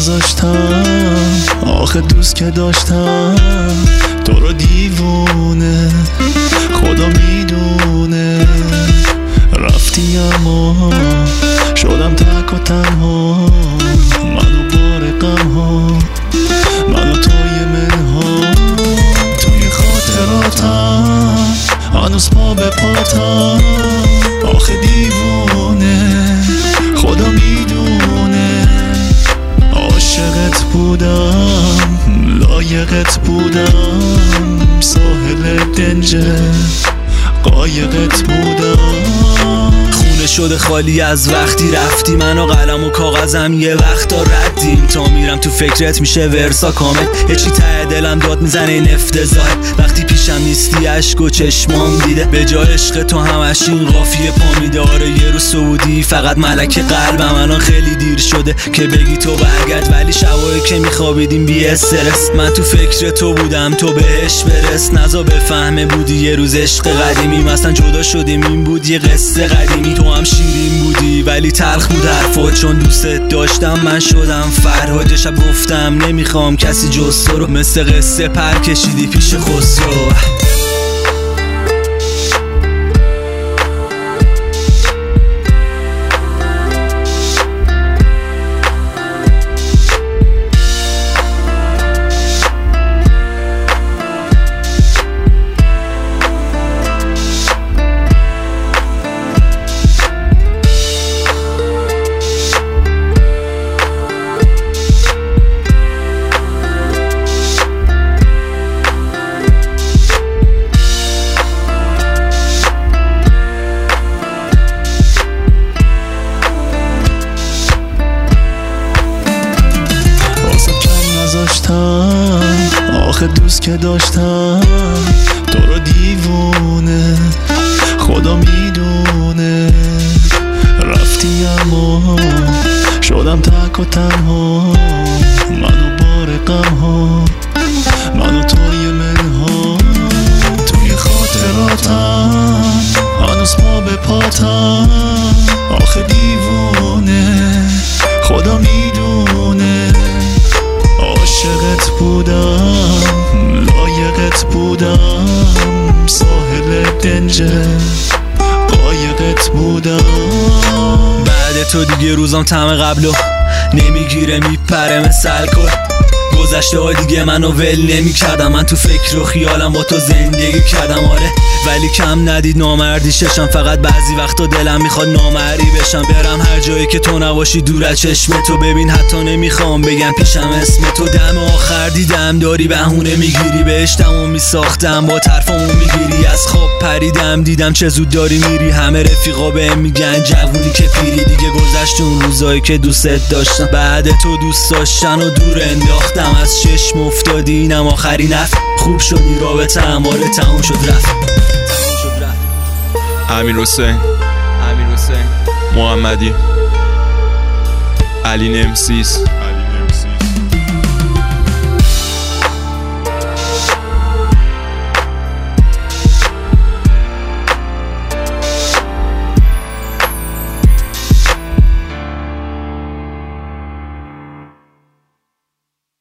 نذاشتم، آخه دوست که داشتم تو رو دیوونه، خدا میدونه رفتی اما شدم تک و تنها، منو بار غم ها، منو توی منها، توی خاطراتم هنوز پا به پاتم، آخه دیوونه خدا میدونه عاشقت بودم، لایقت بودم، ساحل دنجه قایقت بودم. خونه شده خالی از وقتی رفتی، من و قلم و کاغذم یه وقتا ردیم، تا میرم تو فکرت میشه ورسا کامل، یه چی ته دلم داد میزنه این افتضاحه، وقتی پیشم نیستی عشق و چشمام دیده، به جای عشق تو همش این قافیه پا میده، آره یه روز سعودی فقط ملک قلبم، الان خیلی دیر شده که بگی تو برگرد، ولی شبایی که میخوابیدیم بی استرس، من تو فکر تو بودم تو بهش برس، نزا بفهمه بودی یه روز عشق قدیمی، مثلا جدا شدیم این بود یه قصه قدیمی، تو هم شیرین بودی ولی تلخ بود حرفات، چون دوستت داشتم من شدم فرهاد، شب گفتم نمیخوام کسی جز تو رو، مثل قصه پر کشیدی پیش خسرو. آخه دوست که داشتم تو رو دیوونه، خدا میدونه رفتی اما شدم تک و تنها، منو بار غم ها، منو توی منها، توی خاطراتم هنوز پا به پاتم، آخه دیوونه خدا میدونه عاشقت بودم، لایقت بودم، ساحل دنجه قایقت بودم. بعد تو دیگه روزام طعم قبلو نمیگیره، میپره مثل الکل، گذشته ها دیگه منو ول نمی کردم، من تو فکر و خیالم با تو زندگی کردم، آره ولی کم ندید نامردی ششم، فقط بعضی وقتا دلم میخواد نامردی بشم، برم هر جایی که تو نباشی دور از چشم تو، ببین حتی نمیخوام بگم پیشم اسم تو، دم آخر دیدم داری بهونه میگیری، بهشتمو میساختم با طرفمو میگیری، از خواب پریدم دیدم چه زود داری میری، همه رفیقا بهم میگن جوونی که پیری، دیگه گذشت اون روزایی که دوستت داشتم، بعد تو دوست داشتن و دور انداختم، از چشم افتادی اینم آخرین نفت، خوب شدی رابطه اماره تموم شد رفت. امیرحسین محمدی، علی نمسیس.